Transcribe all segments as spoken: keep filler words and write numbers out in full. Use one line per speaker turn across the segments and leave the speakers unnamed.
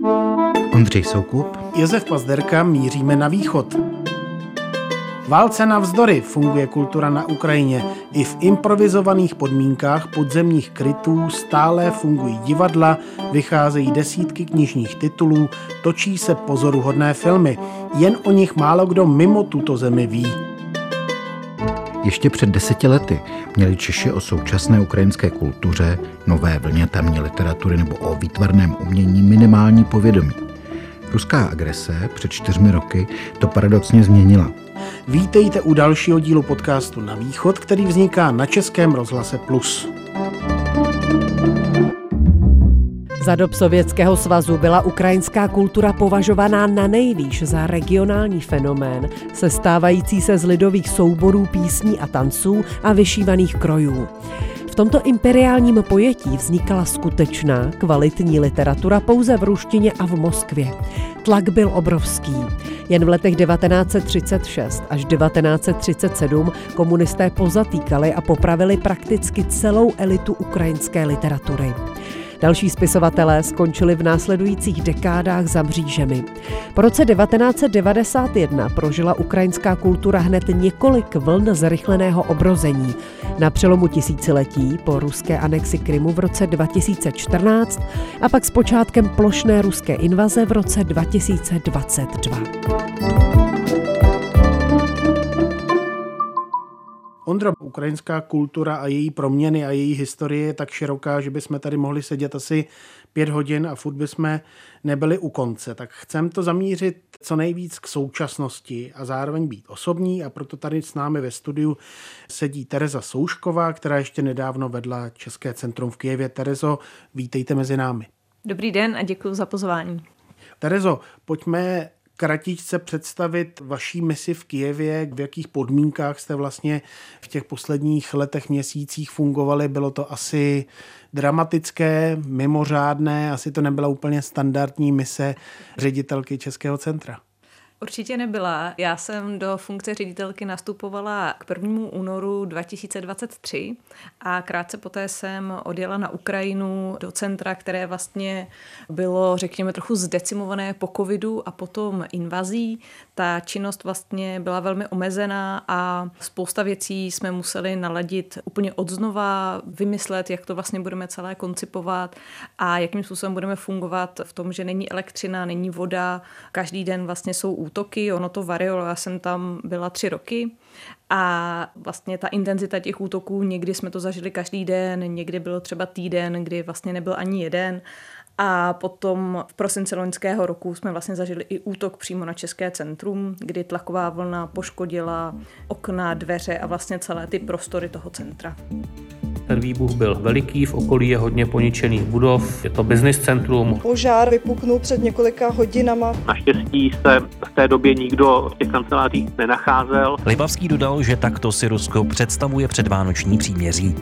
Ondřej Soukup,
Josef Pazderka, míříme na východ. Válce navzdory funguje kultura na Ukrajině. I v improvizovaných podmínkách podzemních krytů stále fungují divadla, vycházejí desítky knižních titulů, točí se pozoruhodné filmy. Jen o nich málo kdo mimo tuto zemi ví.
Ještě před deseti lety měli Češi o současné ukrajinské kultuře, nové vlně tamní literatury nebo o výtvarném umění minimální povědomí. Ruská agrese před čtyřmi roky to paradoxně změnila.
Vítejte u dalšího dílu podcastu Na východ, který vzniká na Českém rozhlase Plus.
Za dob Sovětského svazu byla ukrajinská kultura považovaná na nejvýš za regionální fenomén, sestávající se z lidových souborů, písní a tanců a vyšívaných krojů. V tomto imperiálním pojetí vznikala skutečná, kvalitní literatura pouze v ruštině a v Moskvě. Tlak byl obrovský. Jen v letech devatenáct set třicet šest až devatenáct set třicet sedm komunisté pozatýkali a popravili prakticky celou elitu ukrajinské literatury. Další spisovatelé skončili v následujících dekádách za mřížemi. Po roce devatenáct set devadesát jedna prožila ukrajinská kultura hned několik vln zrychleného obrození. Na přelomu tisíciletí po ruské anexi Krymu v roce dva tisíce čtrnáct a pak s počátkem plošné ruské invaze v roce dva tisíce dvacet dva.
Ondro, ukrajinská kultura a její proměny a její historie je tak široká, že bychom tady mohli sedět asi pět hodin a furt bychom nebyli u konce. Tak chcem to zamířit co nejvíc k současnosti a zároveň být osobní, a proto tady s námi ve studiu sedí Tereza Soušková, která ještě nedávno vedla České centrum v Kyjevě. Terezo, vítejte mezi námi.
Dobrý den a děkuji za pozvání.
Terezo, pojďme kratičce představit vaší misi v Kyjevě, v jakých podmínkách jste vlastně v těch posledních letech, měsících fungovali. Bylo to asi dramatické, mimořádné, asi to nebyla úplně standardní mise ředitelky Českého centra.
Určitě nebyla. Já jsem do funkce ředitelky nastupovala k prvnímu únoru dva tisíce dvacet tři a krátce poté jsem odjela na Ukrajinu do centra, které vlastně bylo, řekněme, trochu zdecimované po covidu a potom invazí. Ta činnost vlastně byla velmi omezená a spousta věcí jsme museli naladit úplně odznova, vymyslet, jak to vlastně budeme celé koncipovat a jakým způsobem budeme fungovat v tom, že není elektřina, není voda, každý den vlastně jsou útoky, ono to variovalo, já jsem tam byla tři roky a vlastně ta intenzita těch útoků, někdy jsme to zažili každý den, někdy bylo třeba týden, kdy vlastně nebyl ani jeden a potom v prosinci loňského roku jsme vlastně zažili i útok přímo na České centrum, kdy tlaková vlna poškodila okna, dveře a vlastně celé ty prostory toho centra.
Ten výbuch byl veliký, v okolí je hodně poničených budov, je to business centrum.
Požár vypuknul před několika hodinama.
Naštěstí se v té době nikdo v těch kancelářích nenacházel.
Lipavský dodal, že takto si Rusko představuje předvánoční příměří.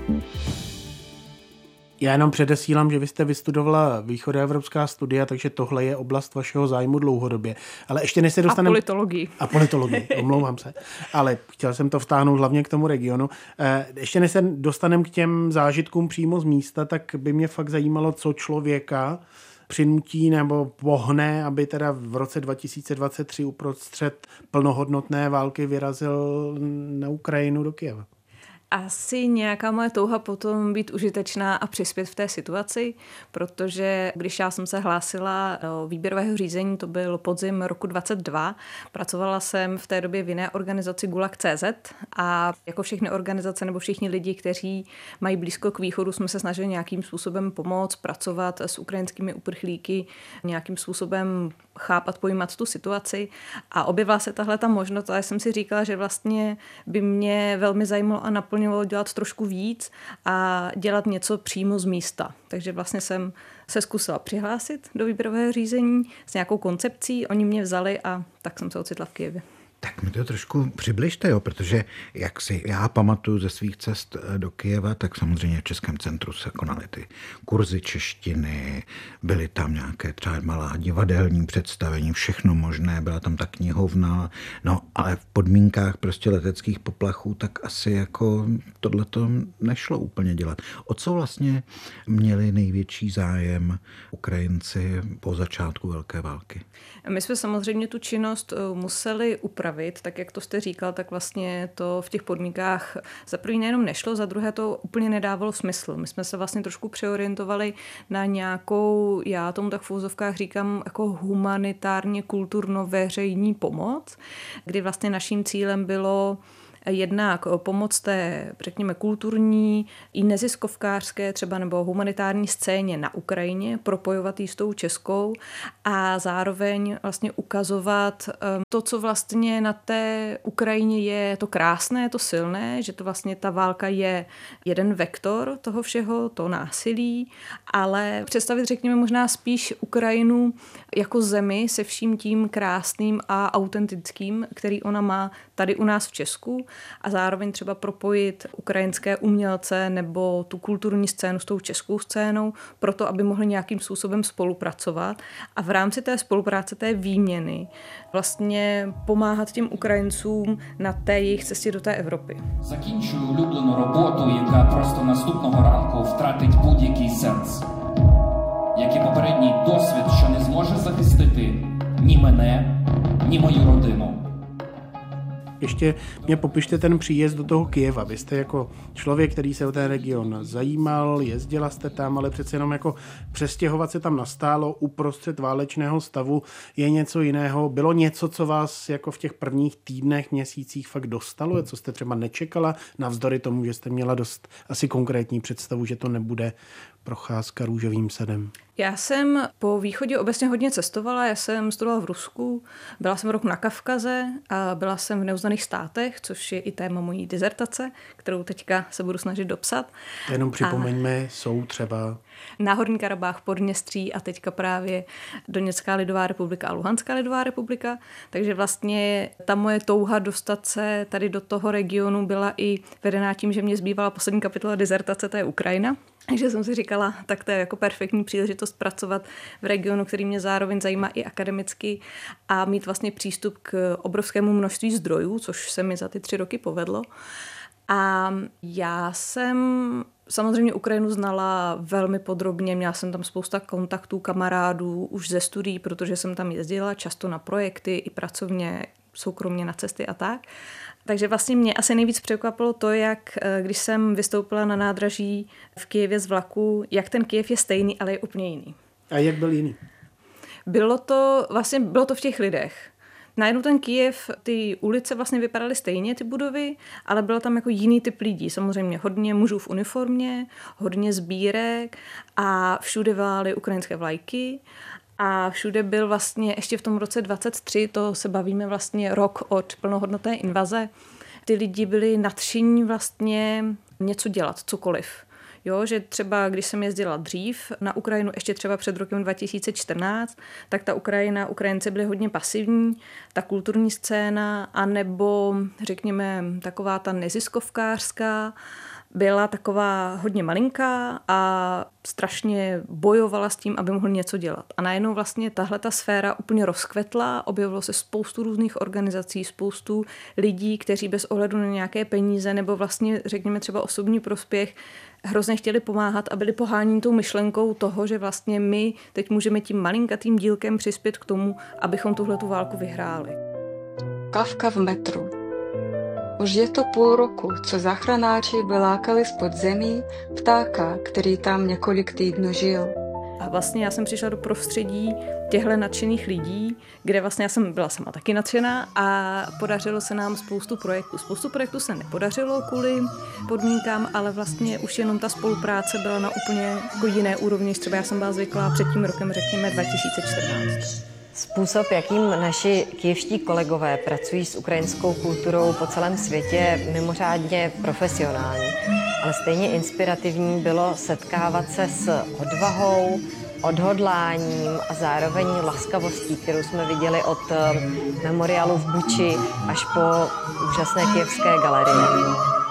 Já jenom předesílám, že vy jste vystudovala východoevropská studia, takže tohle je oblast vašeho zájmu dlouhodobě. Ale ještě než se dostaneme...
A politologii.
A politologii, omlouvám se. Ale chtěl jsem to vtáhnout hlavně k tomu regionu. Ještě než se dostaneme k těm zážitkům přímo z místa, tak by mě fakt zajímalo, co člověka přinutí nebo pohne, aby teda v roce dva tisíce dvacet tři uprostřed plnohodnotné války vyrazil na Ukrajinu do Kyjeva.
Asi nějaká moje touha potom být užitečná a přispět v té situaci, protože když já jsem se hlásila do výběrového řízení, to byl podzim roku dvacet dva, pracovala jsem v té době v jiné organizaci Gulag tečka cé zet a jako všechny organizace nebo všichni lidi, kteří mají blízko k východu, jsme se snažili nějakým způsobem pomoct, pracovat s ukrajinskými uprchlíky, nějakým způsobem chápat, pojímat tu situaci a objevila se tahle ta možnost a já jsem si říkala, že vlastně by mě velmi zajímalo a naplňovalo dělat trošku víc a dělat něco přímo z místa. Takže vlastně jsem se zkusila přihlásit do výběrového řízení s nějakou koncepcí, oni mě vzali a tak jsem se ocitla v Kyjevě.
Tak mi to trošku přibližte, jo, protože jak si já pamatuju ze svých cest do Kyjeva, tak samozřejmě v Českém centru se konaly ty kurzy češtiny, byly tam nějaké třeba malá divadelní představení, všechno možné, byla tam ta knihovna, no ale v podmínkách prostě leteckých poplachů tak asi jako tohleto nešlo úplně dělat. O co vlastně měli největší zájem Ukrajinci po začátku velké války?
My jsme samozřejmě tu činnost museli upravit, tak jak to jste říkal, tak vlastně to v těch podmínkách za první nejenom nešlo, za druhé to úplně nedávalo smysl. My jsme se vlastně trošku přeorientovali na nějakou, já tomu tak v úzovkách říkám, jako humanitárně kulturno-veřejní pomoc, kdy vlastně naším cílem bylo jednak pomoc té, řekněme, kulturní i neziskovkářské třeba nebo humanitární scéně na Ukrajině, propojovat ji s tou českou a zároveň vlastně ukazovat to, co vlastně na té Ukrajině je to krásné, to silné, že to vlastně ta válka je jeden vektor toho všeho, to násilí, ale představit, řekněme, možná spíš Ukrajinu jako zemi se vším tím krásným a autentickým, který ona má tady u nás v Česku, a zároveň třeba propojit ukrajinské umělce nebo tu kulturní scénu s tou českou scénou, proto aby mohli nějakým způsobem spolupracovat a v rámci té spolupráce, té výměny vlastně pomáhat těm Ukrajincům na té jejich cestě do té Evropy.
Закінчую улюблену роботу, яка просто наступного ранку втратить будь-який сенс. Як і попередній досвід, що не зможе захистити ні мене, ні мою родину.
Ještě mě popište ten příjezd do toho Kyjeva. Vy jste jako člověk, který se o ten region zajímal, jezdila jste tam, ale přece jenom jako přestěhovat se tam nastálo uprostřed válečného stavu je něco jiného. Bylo něco, co vás jako v těch prvních týdnech, měsících fakt dostalo, co jste třeba nečekala, navzdory tomu, že jste měla dost asi konkrétní představu, že to nebude procházka růžovým sadem?
Já jsem po východě obecně hodně cestovala, já jsem studovala v Rusku, byla jsem rok na Kavkaze a byla jsem v neuznaných státech, což je i téma mojí dizertace, kterou teďka se budu snažit dopsat.
Jenom připomeňme, a jsou třeba
Náhorní Karabách, Podněstří a teďka právě Doněcká lidová republika a Luhanská lidová republika. Takže vlastně ta moje touha dostat se tady do toho regionu byla i vedená tím, že mě zbývala poslední kapitola dizertace, to je Ukrajina. Takže jsem si říkala, tak to je jako perfektní příležitost pracovat v regionu, který mě zároveň zajímá i akademicky a mít vlastně přístup k obrovskému množství zdrojů, což se mi za ty tři roky povedlo. A já jsem samozřejmě Ukrajinu znala velmi podrobně, měla jsem tam spousta kontaktů, kamarádů už ze studií, protože jsem tam jezdila často na projekty i pracovně, soukromně na cesty a tak. Takže vlastně mě asi nejvíc překvapilo to, jak když jsem vystoupila na nádraží v Kyjevě z vlaku, jak ten Kyjev je stejný, ale je úplně jiný.
A jak byl jiný?
Bylo to, vlastně bylo to v těch lidech. Najednou ten Kyjev, ty ulice vlastně vypadaly stejně, ty budovy, ale byl tam jako jiný typ lidí. Samozřejmě hodně mužů v uniformě, hodně sbírek a všude vály ukrajinské vlajky. A všude byl vlastně ještě v tom roce dvacet tři, to se bavíme vlastně rok od plnohodnotné invaze, ty lidi byli nadšení vlastně něco dělat, cokoliv. Jo, že třeba, když jsem jezdila dřív na Ukrajinu, ještě třeba před rokem dva tisíce čtrnáct, tak ta Ukrajina, Ukrajinci byli hodně pasivní, ta kulturní scéna, anebo řekněme taková ta neziskovkářská, byla taková hodně malinká a strašně bojovala s tím, aby mohli něco dělat. A najednou vlastně tahle ta sféra úplně rozkvetla, objevilo se spoustu různých organizací, spoustu lidí, kteří bez ohledu na nějaké peníze nebo vlastně řekněme třeba osobní prospěch hrozně chtěli pomáhat a byli poháněni tou myšlenkou toho, že vlastně my teď můžeme tím malinkatým dílkem přispět k tomu, abychom tuhletu válku vyhráli.
Kavka v metru. Už je to půl roku, co záchranáři vylákali z podzemí ptáka, který tam několik týdnů žil.
A vlastně já jsem přišla do prostředí těchto nadšených lidí, kde vlastně já jsem byla sama taky nadšená a podařilo se nám spoustu projektů. Spoustu projektů se nepodařilo kvůli podmínkám, ale vlastně už jenom ta spolupráce byla na úplně jako jiné úrovni, třeba já jsem byla zvyklá před tím rokem, řekněme dva tisíce čtrnáct.
Způsob, jakým naši kyjevští kolegové pracují s ukrajinskou kulturou po celém světě, je mimořádně profesionální. Ale stejně inspirativní bylo setkávat se s odvahou, odhodláním a zároveň laskavostí, kterou jsme viděli od memoriálu v Buči až po úžasné kyjevské galerie.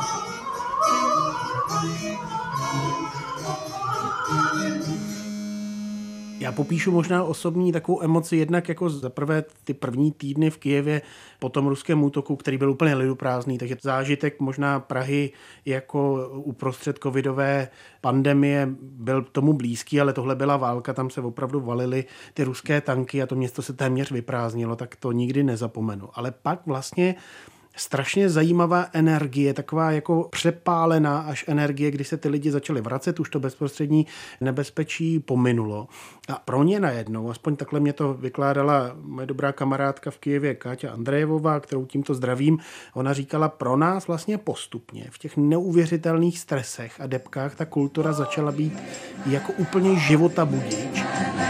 Já popíšu možná osobní takovou emoci, jednak jako za prvé ty první týdny v Kyjevě po tom ruském útoku, který byl úplně liduprázdný, takže zážitek možná Prahy jako uprostřed covidové pandemie byl tomu blízký, ale tohle byla válka, tam se opravdu valily ty ruské tanky a to město se téměř vyprázdnilo, tak to nikdy nezapomenu. Ale pak vlastně strašně zajímavá energie, taková jako přepálená až energie, kdy se ty lidi začali vracet, už to bezprostřední nebezpečí pominulo. A pro ně najednou, aspoň takhle mě to vykládala moje dobrá kamarádka v Kyjevě Káťa Andrejevová, kterou tímto zdravím, ona říkala, pro nás vlastně postupně v těch neuvěřitelných stresech a depkách ta kultura začala být jako úplně života budíč.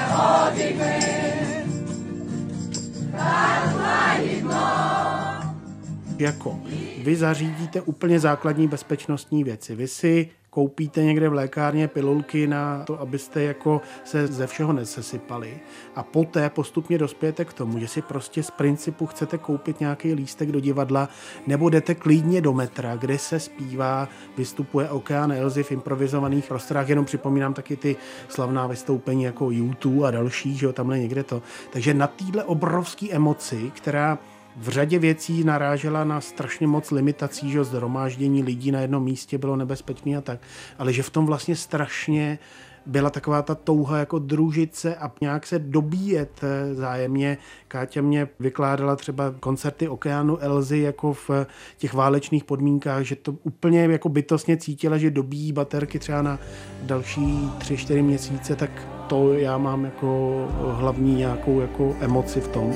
Jako vy zařídíte úplně základní bezpečnostní věci. Vy si koupíte někde v lékárně pilulky na to, abyste jako se ze všeho nesesypali. A poté postupně dospějete k tomu, že si prostě z principu chcete koupit nějaký lístek do divadla nebo jdete klidně do metra, kde se zpívá, vystupuje Okean Elzy v improvizovaných prostorách. Jenom připomínám taky ty slavná vystoupení jako U dva a další, že jo, tamhle někde to. Takže na téhle obrovské emoci, která v řadě věcí narážela na strašně moc limitací, že shromáždění lidí na jednom místě bylo nebezpečné a tak, ale že v tom vlastně strašně byla taková ta touha jako družit se a nějak se dobíjet zájemně. Káťa mě vykládala třeba koncerty Okeanu Elzy jako v těch válečných podmínkách, že to úplně jako bytostně cítila, že dobíjí baterky třeba na další tři, čtyři měsíce, tak to já mám jako hlavní nějakou jako emoci v tom.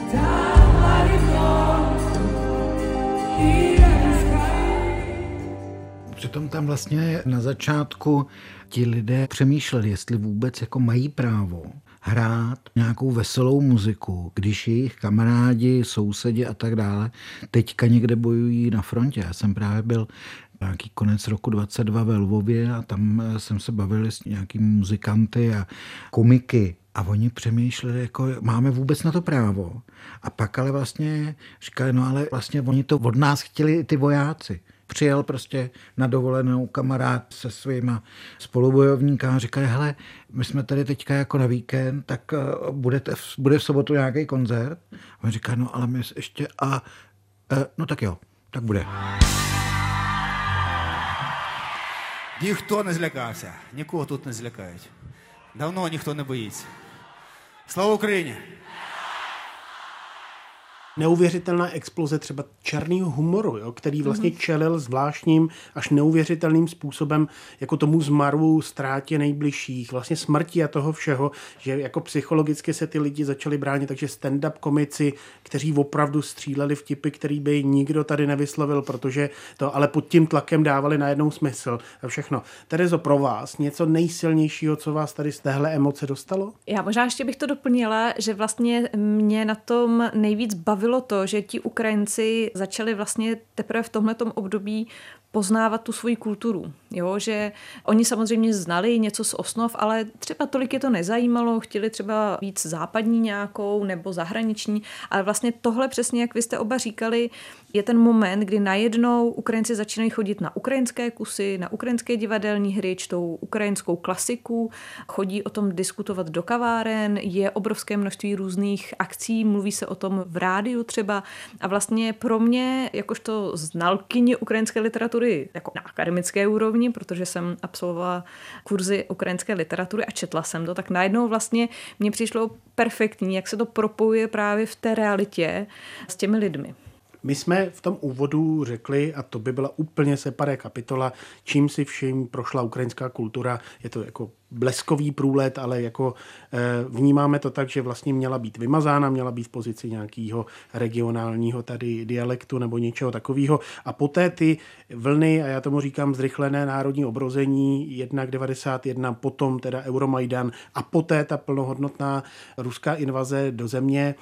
Přitom tam vlastně na začátku ti lidé přemýšleli, jestli vůbec jako mají právo hrát nějakou veselou muziku, když jejich kamarádi, sousedi a tak dále teďka někde bojují na frontě. Já jsem právě byl nějaký konec roku dvacet dva ve Lvově a tam jsem se bavil s nějakými muzikanty a komiky. A oni přemýšleli, jako máme vůbec na to právo. A pak ale vlastně říkali, no ale vlastně oni to od nás chtěli ty vojáci. Přijel prostě na dovolenou kamarád se svýma spolubojovníky a říkali, hele, my jsme tady teďka jako na víkend, tak budete, bude v sobotu nějaký koncert. A on říká, no ale my ještě, a no tak jo, tak bude.
Ніхто не злякався, нікого тут не злякають. Давно ніхто не боїться. Слава Україні!
Neuvěřitelná exploze třeba černého humoru, jo, který vlastně čelil zvláštním až neuvěřitelným způsobem jako tomu zmaru, ztrátě nejbližších, vlastně smrti a toho všeho, že jako psychologicky se ty lidi začali bránit, takže stand-up komici, kteří opravdu stříleli vtipy, který by nikdo tady nevyslovil, protože to ale pod tím tlakem dávali najednou smysl a všechno. Terezo, pro vás něco nejsilnějšího, co vás tady z téhle emoce dostalo?
Já možná ještě bych to doplnila, že vlastně mě na tom nejvíc bavilo bylo to, že ti Ukrajinci začali vlastně teprve v tomhletom období poznávat tu svoji kulturu. Jo, že oni samozřejmě znali něco z osnov, ale třeba tolik je to nezajímalo, chtěli třeba víc západní nějakou nebo zahraniční, ale vlastně tohle přesně, jak vy jste oba říkali, je ten moment, kdy najednou Ukrajinci začínají chodit na ukrajinské kusy, na ukrajinské divadelní hry, čtou ukrajinskou klasiku, chodí o tom diskutovat do kaváren, je obrovské množství různých akcí, mluví se o tom v rádiu třeba a vlastně pro mě, jakožto znalkyně ukrajinské literatury jako na akademické úrovni, protože jsem absolvovala kurzy ukrajinské literatury a četla jsem to, tak najednou vlastně mně přišlo perfektní, jak se to propojuje právě v té realitě s těmi lidmi.
My jsme v tom úvodu řekli, a to by byla úplně separé kapitola, čím si vším prošla ukrajinská kultura. Je to jako bleskový průlet, ale jako e, vnímáme to tak, že vlastně měla být vymazána, měla být v pozici nějakého regionálního tady dialektu nebo něčeho takového. A poté ty vlny, a já tomu říkám zrychlené národní obrození, jednak devadesát jedna, potom teda Euromajdan a poté ta plnohodnotná ruská invaze do země.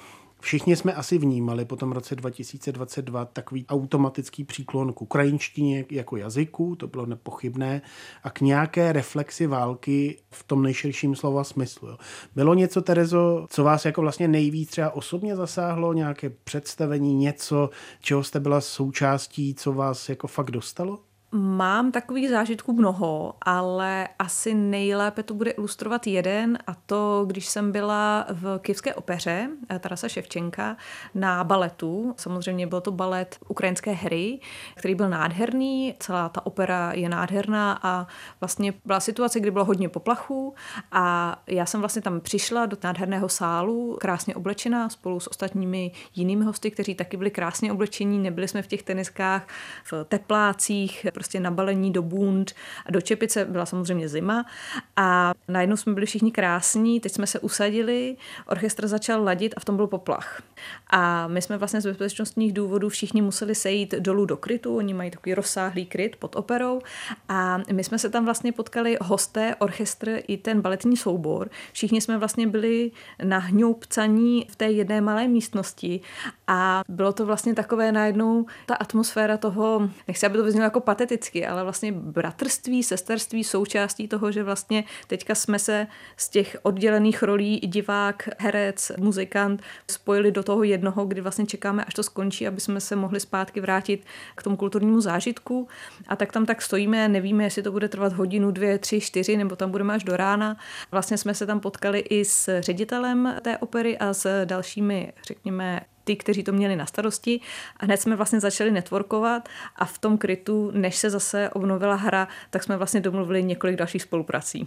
Všichni jsme asi vnímali po tom roce dva tisíce dvacet dva takový automatický příklon k ukrajinštině jako jazyku, to bylo nepochybné, a k nějaké reflexi války v tom nejširším slova smyslu. Jo. Bylo něco, Terezo, co vás jako vlastně nejvíc třeba osobně zasáhlo, nějaké představení, něco, čeho jste byla součástí, co vás jako fakt dostalo?
Mám takových zážitků mnoho, ale asi nejlépe to bude ilustrovat jeden, a to, když jsem byla v Kyjevské opeře Tarase Ševčenka na baletu. Samozřejmě byl to balet Ukrajinské hry, který byl nádherný, celá ta opera je nádherná a vlastně byla situace, kdy bylo hodně poplachů a já jsem vlastně tam přišla do nádherného sálu, krásně oblečená spolu s ostatními jinými hosty, kteří taky byli krásně oblečení, nebyli jsme v těch teniskách, v teplácích, prostě nabalení do bund a do čepice, byla samozřejmě zima a najednou jsme byli všichni krásní, teď jsme se usadili, orchestr začal ladit a v tom byl poplach. A my jsme vlastně z bezpečnostních důvodů všichni museli sejít dolů do krytu, oni mají takový rozsáhlý kryt pod operou a my jsme se tam vlastně potkali hosté, orchestr i ten baletní soubor. Všichni jsme vlastně byli nahňoupcaní v té jedné malé místnosti a bylo to vlastně takové najednou ta atmosféra toho, nechci, aby to vyznělo jako pateticky, ale vlastně bratrství, sesterství, součástí toho, že vlastně teďka jsme se z těch oddělených rolí divák, herec, muzikant spojili do toho jednoho, kdy vlastně čekáme, až to skončí, aby jsme se mohli zpátky vrátit k tomu kulturnímu zážitku. A tak tam tak stojíme, nevíme, jestli to bude trvat hodinu, dvě, tři, čtyři, nebo tam budeme až do rána. Vlastně jsme se tam potkali i s ředitelem té opery a s dalšími, řekněme, ty, kteří to měli na starosti a hned jsme vlastně začali networkovat a v tom krytu, než se zase obnovila hra, tak jsme vlastně domluvili několik dalších spoluprací.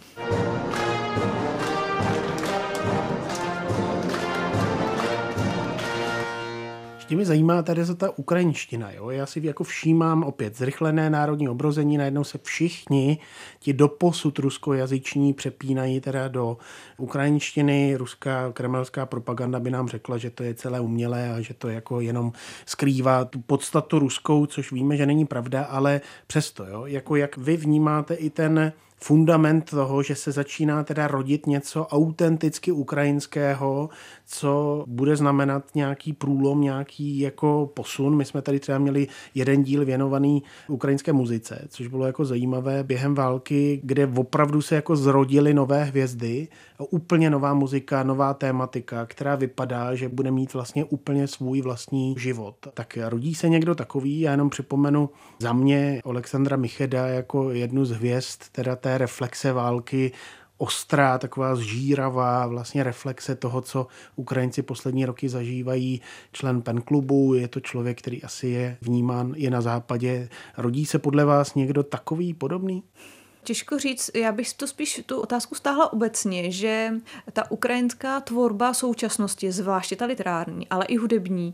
Ještě mě zajímá tady za ta ukrajinština. Jo? Já si jako všímám opět zrychlené národní obrození, najednou se všichni ti doposud ruskojazyční přepínají teda do ukrajinštiny. Ruská kremelská propaganda by nám řekla, že to je celé umělé a že to jako jenom skrývá tu podstatu ruskou, což víme, že není pravda, ale přesto, jo? Jako jak vy vnímáte i ten fundament toho, že se začíná teda rodit něco autenticky ukrajinského, co bude znamenat nějaký průlom, nějaký jako posun. My jsme tady třeba měli jeden díl věnovaný ukrajinské muzice, což bylo jako zajímavé během války, kde opravdu se jako zrodily nové hvězdy, úplně nová muzika, nová tématika, která vypadá, že bude mít vlastně úplně svůj vlastní život. Tak rodí se někdo takový, já jenom připomenu za mě Alexandra Micheda jako jednu z hvězd teda té reflexe války, ostrá, taková zžíravá vlastně reflexe toho, co Ukrajinci poslední roky zažívají, člen Pen klubu, je to člověk, který asi je vnímán i na západě. Rodí se podle vás někdo takový, podobný?
Těžko říct, já bych to spíš tu otázku stáhla obecně, že ta ukrajinská tvorba současnosti, zvláště ta literární, ale i hudební,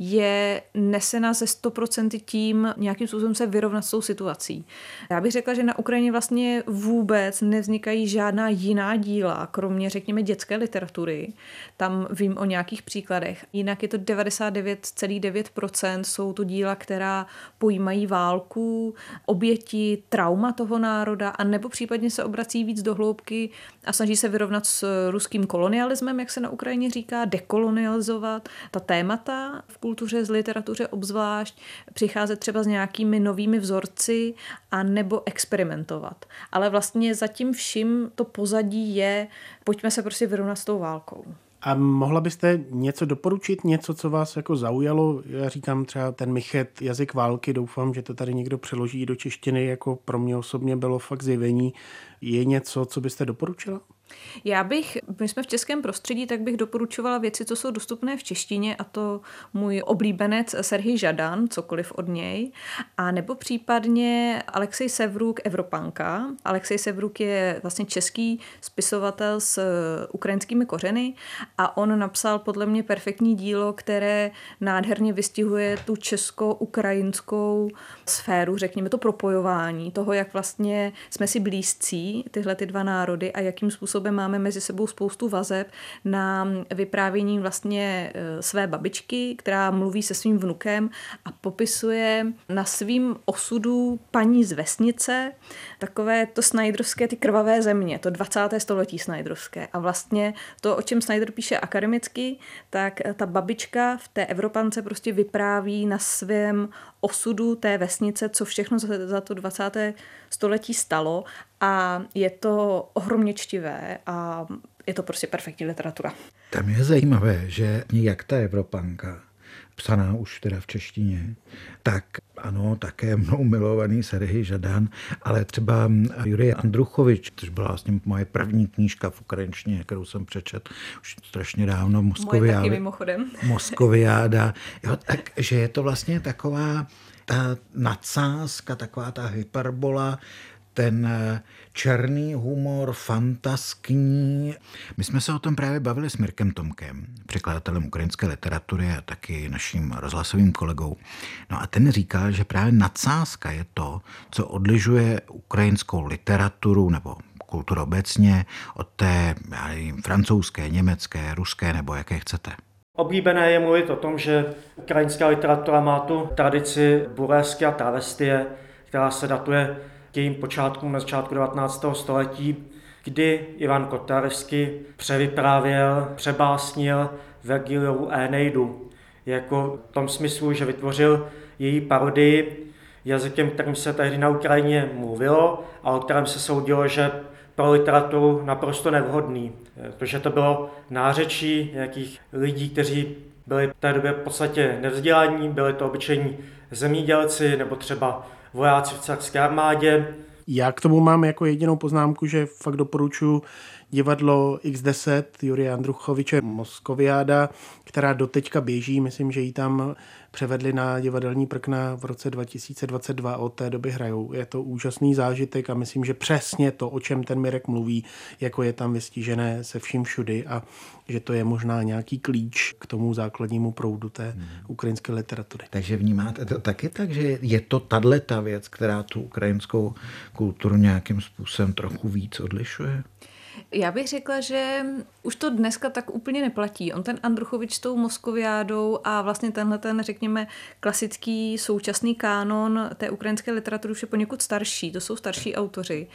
je nesena ze sto procent tím nějakým způsobem se vyrovnat s tou situací. Já bych řekla, že na Ukrajině vlastně vůbec nevznikají žádná jiná díla, kromě, řekněme, dětské literatury. Tam vím o nějakých příkladech. Jinak je to devadesát devět celá devět procent jsou to díla, která pojímají válku, oběti, trauma toho národa, a nebo případně se obrací víc do hloubky a snaží se vyrovnat s ruským kolonialismem, jak se na Ukrajině říká, dekolonializovat ta témata v kultuře, z literatuře obzvlášť, přicházet třeba s nějakými novými vzorci a nebo experimentovat. Ale vlastně zatím vším to pozadí je, pojďme se prostě vyrovnat s tou válkou.
A mohla byste něco doporučit, něco, co vás jako zaujalo? Já říkám třeba ten Michet, jazyk války, doufám, že to tady někdo přeloží do češtiny, jako pro mě osobně bylo fakt zjevení. Je něco, co byste doporučila?
Já bych, my jsme v českém prostředí, tak bych doporučovala věci, co jsou dostupné v češtině, a to můj oblíbenec Serhij Žadan, cokoliv od něj, a nebo případně Alexej Sevruk, Evropanka. Alexej Sevruk je vlastně český spisovatel s ukrajinskými kořeny a on napsal podle mě perfektní dílo, které nádherně vystihuje tu česko-ukrajinskou sféru, řekněme to propojování toho, jak vlastně jsme si blízcí, tyhle ty dva národy, a jakým způsobem způsobem máme mezi sebou spoustu vazeb na vyprávění vlastně své babičky, která mluví se svým vnukem a popisuje na svým osudu paní z vesnice takové to Snyderovské, ty krvavé země, to dvacáté století Snyderovské. A vlastně to, o čem Snyder píše akademicky, tak ta babička v té Evropance prostě vypráví na svém osudu té vesnice, co všechno za, za to dvacáté století stalo a je to ohromně čtivé a je to prostě perfektní literatura.
Tam je zajímavé, že jak ta Evropanka, psaná už teda v češtině, tak ano, také mnou milovaný Serhij Žadan, ale třeba Jurij Andruchovič, což byla vlastně moje první knížka v ukrajinštině, kterou jsem přečet už strašně dávno,
Moje taky mimochodem.
Moskoviáda. Jo, tak, že je to vlastně taková ta nadsázka, taková ta hyperbola, ten černý humor, fantaskní. My jsme se o tom právě bavili s Mirkem Tomkem, překladatelem ukrajinské literatury a taky naším rozhlasovým kolegou. No a ten říkal, že právě nadsázka je to, co odlišuje ukrajinskou literaturu nebo kulturu obecně od té já nevím, francouzské, německé, ruské nebo jaké chcete.
Oblíbené je mluvit o tom, že ukrajinská literatura má tu tradici burlesky a travestie, která se datuje k jejím počátkům na začátku devatenáctého století, kdy Ivan Kotarevsky převyprávěl, přebásnil Vergiliovu Éneidu. Jako v tom smyslu, že vytvořil její parodii jazykem, kterým se tehdy na Ukrajině mluvilo a o kterém se soudilo, že pro literaturu naprosto nevhodný, protože to bylo nářečí nějakých lidí, kteří byli v té době v podstatě nevzdělaní, byli to obyčejní zemědělci nebo třeba vojáci v carské armádě.
Já k tomu mám jako jedinou poznámku, že fakt doporučuji divadlo iks deset Jurije Andruchoviče Moskoviáda, která doteďka běží, myslím, že ji tam převedli na divadelní prkna v roce dva tisíce dvacet dva, od té doby hrajou. Je to úžasný zážitek a myslím, že přesně to, o čem ten Mirek mluví, jako je tam vystižené se vším všudy a že to je možná nějaký klíč k tomu základnímu proudu té hmm. ukrajinské literatury.
Takže vnímáte to taky tak, že je to tato věc, která tu ukrajinskou kulturu nějakým způsobem trochu víc odlišuje?
Já bych řekla, že už to dneska tak úplně neplatí. On ten Andruchovič s tou Moskoviádou a vlastně tenhle ten, řekněme, klasický současný kánon té ukrajinské literatury už je poněkud starší. To jsou starší autoři.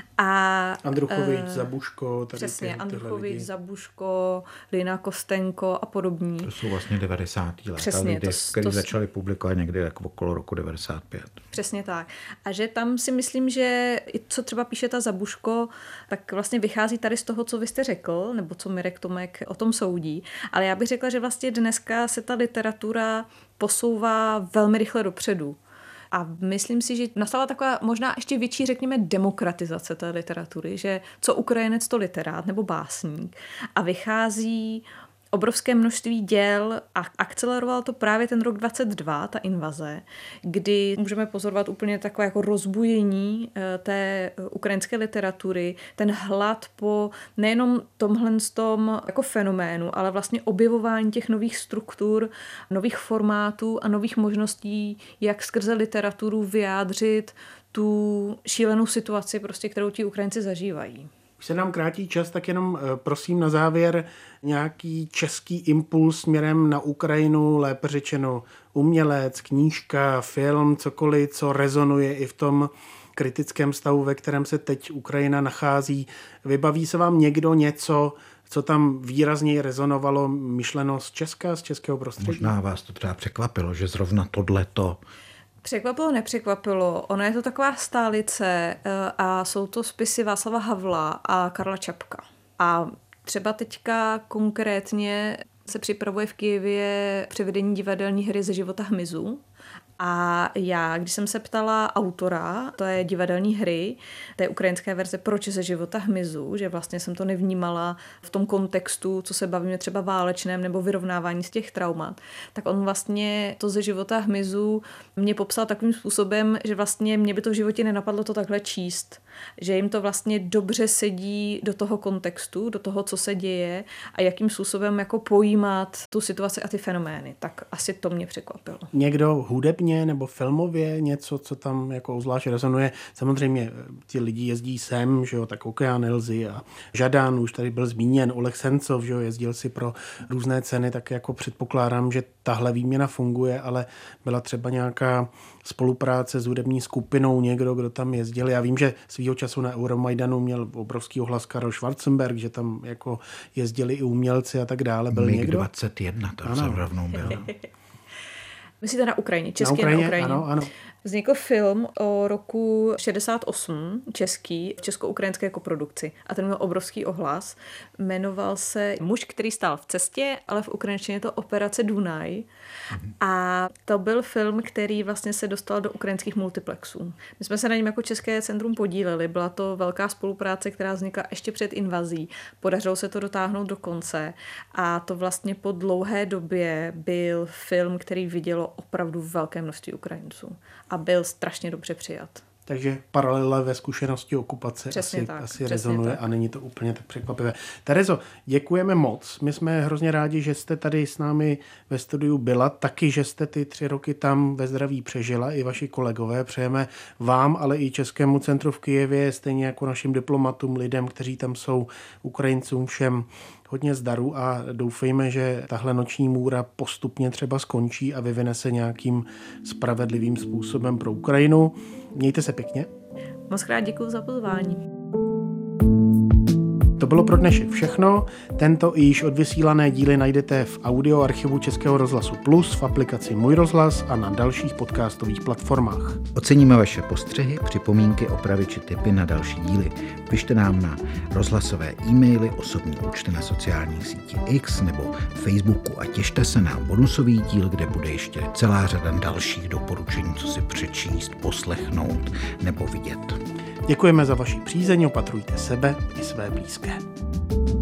A
Andruchovič, uh, Zabuško. Tady
přesně,
ty,
Andruchovič, Zabuško, Lina Kostenko a podobní.
To jsou vlastně devadesátá let.
Přesně.
Lidé,
to,
který
to,
začali publikovat někdy jako okolo roku devadesát pět.
Přesně tak. A že tam si myslím, že co třeba píše ta Zabuško, tak vlastně vychází tady z toho, co vy jste řekl, nebo co Mirek Tomek o tom soudí. Ale já bych řekla, že vlastně dneska se ta literatura posouvá velmi rychle dopředu. A myslím si, že nastala taková možná ještě větší, řekněme, demokratizace té literatury, že co Ukrajinec, to literát nebo básník. A vychází obrovské množství děl a akceleroval to právě ten rok dvacet dva, ta invaze, kdy můžeme pozorovat úplně takové jako rozbujení té ukrajinské literatury, ten hlad po nejenom tomhle tom jako fenoménu, ale vlastně objevování těch nových struktur, nových formátů a nových možností, jak skrze literaturu vyjádřit tu šílenou situaci, prostě, kterou ti Ukrajinci zažívají.
Už se nám krátí čas, tak jenom prosím na závěr nějaký český impuls směrem na Ukrajinu, lépe řečeno umělec, knížka, film, cokoliv, co rezonuje i v tom kritickém stavu, ve kterém se teď Ukrajina nachází. Vybaví se vám někdo něco, co tam výrazněji rezonovalo, myšleno z Česka, z českého prostředí?
Možná vás to třeba překvapilo, že zrovna tohleto.
Překvapilo, nepřekvapilo. Ono je to taková stálice a jsou to spisy Václava Havla a Karla Čapka. A třeba teďka konkrétně se připravuje v Kyjevě převedení divadelní hry Ze života hmyzu. A já, když jsem se ptala autora té divadelní hry, té ukrajinské verze Proč ze života hmyzu, že vlastně jsem to nevnímala v tom kontextu, co se bavíme třeba válečném nebo vyrovnávání z těch traumat, tak on vlastně to Ze života hmyzu mě popsal takovým způsobem, že vlastně mě by to v životě nenapadlo to takhle číst. Že jim to vlastně dobře sedí do toho kontextu, do toho, co se děje a jakým způsobem jako pojímat tu situaci a ty fenomény. Tak asi to mě překvapilo.
Někdo hudebně nebo filmově něco, co tam jako zvlášť rezonuje. Samozřejmě ti lidi jezdí sem, že jo, tak Okean Elzy a Žadán, už tady byl zmíněn, Oleg Sencov, že jo, jezdil si pro různé ceny, tak jako předpokládám, že tahle výměna funguje, ale byla třeba nějaká spolupráce s hudební skupinou, někdo, kdo tam jezdil. Já vím, že svýho času na Euromajdanu měl obrovský ohlas Karel Schwarzenberg, že tam jako jezdili i umělci a tak dále. Byl
mig
někdo?
dvacet jedna, to jsem rovnou byl.
Myslíte na Ukrajině, český
na Ukrajině?
na Ukrajině.
Ano, ano.
Vznikl film o roku šedesát osm, český, v česko-ukrajinské koprodukci. A ten měl obrovský ohlas. Jmenoval se Muž, který stál v cestě, ale v ukrajinštině je to Operace Dunaj. Mhm. A to byl film, který vlastně se dostal do ukrajinských multiplexů. My jsme se na něm jako České centrum podíleli. Byla to velká spolupráce, která vznikla ještě před invazí. Podařilo se to dotáhnout do konce. A to vlastně po dlouhé době byl film, který vidělo opravdu velké množství Ukrajinců. A byl strašně dobře přijat.
Takže paralela ve zkušenosti okupace
přesně
asi,
tak,
asi rezonuje tak. A není to úplně tak překvapivé. Terezo, děkujeme moc. My jsme hrozně rádi, že jste tady s námi ve studiu byla, taky, že jste ty tři roky tam ve zdraví přežila, i vaši kolegové. Přejeme vám, ale i Českému centru v Kyjevě, stejně jako našim diplomatům, lidem, kteří tam jsou, Ukrajincům, všem hodně zdaru a doufejme, že tahle noční můra postupně třeba skončí a vyvine se nějakým spravedlivým způsobem pro Ukrajinu. Mějte se pěkně.
Moc krát děkuju za pozvání.
To bylo pro dnešek všechno. Tento i již odvysílané díly najdete v audioarchivu Českého rozhlasu Plus, v aplikaci Můj rozhlas a na dalších podcastových platformách.
Oceníme vaše postřehy, připomínky, opravy či tipy na další díly. Pište nám na rozhlasové e-maily, osobní účty na sociálních sítích X nebo Facebooku a těšte se na bonusový díl, kde bude ještě celá řada dalších doporučení, co si přečíst, poslechnout nebo vidět.
Děkujeme za vaši přízeň, opatrujte sebe i své blízké.